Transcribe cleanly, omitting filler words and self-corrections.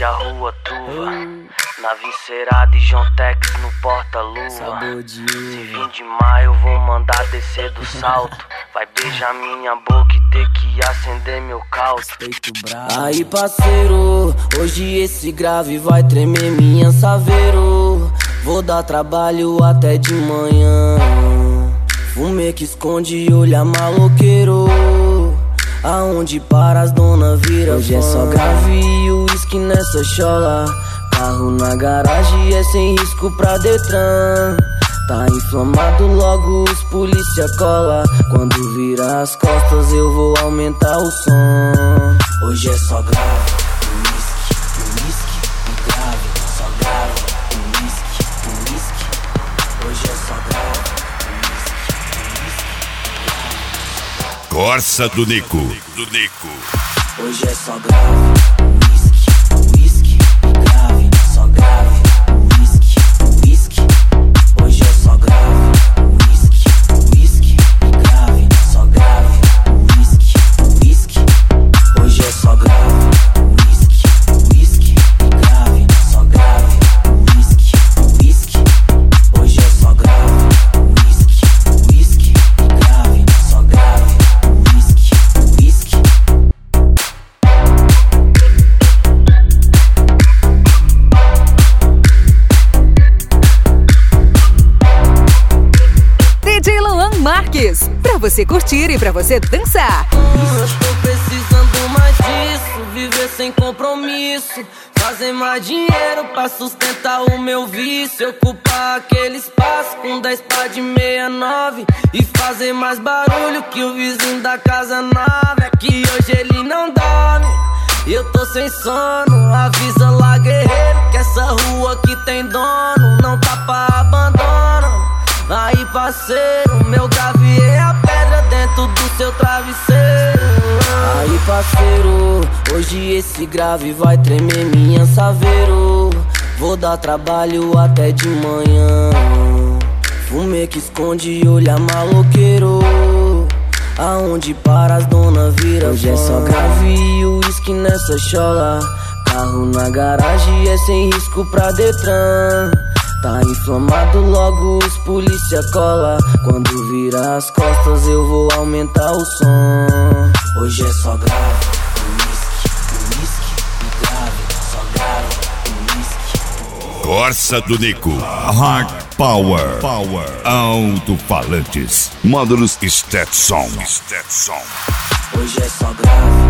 a rua turva. Nave encerada e John Tex no porta-lua. Se vir de maio eu vou mandar descer do salto. Vai beijar minha boca e ter que acender meu caldo. Aí parceiro, hoje esse grave vai tremer minha saveiro. Vou dar trabalho até de manhã. Fumê que esconde olha maloqueiro. Aonde para as dona vira hoje fã. É só grave e uísque nessa chola. Carro na garagem é sem risco pra Detran. Tá inflamado, logo os polícia cola. Quando virar as costas eu vou aumentar o som. Hoje é só grave, uísque e grave. Só grave, uísque. Hoje é só grave, uísque. Corsa do Nico. Hoje é só grave, uísque e grave. Só grave, uísque. Hoje é só grave, uísque e grave. Só grave, uísque. Hoje é só grave, uísque e grave. Só grave, uísque. Hoje é só grave, uísque e grave. Só grave, uísque. DJ Luan Marques, pra você curtir e pra você dançar. Eu tô precisando mais disso, viver sem compromisso, fazer mais dinheiro pra sustentar o meu vício, ocupar aquele espaço com 10 pá de 69 e fazer mais barulho que o vizinho da casa nova. É que hoje ele não dorme e eu tô sem sono. Avisa lá, guerreiro, que essa rua aqui tem dono, não tá pra abandono. Aí parceiro, meu grave é a pedra dentro do seu travesseiro. Aí parceiro, hoje esse grave vai tremer minha saveiro. Vou dar trabalho até de manhã. Fumê que esconde olha maloqueiro. Aonde para as dona vira hoje é só grave e uísque nessa chola. Carro na garagem é sem risco pra Detran. Tá inflamado, logo os polícia cola. Quando virar as costas eu vou aumentar o som. Hoje é só grave, uísque e grave. Só grave, uísque. Corsa do Nico. Hard Power. Alto-falantes. Módulos Stetson. Hoje é só grave.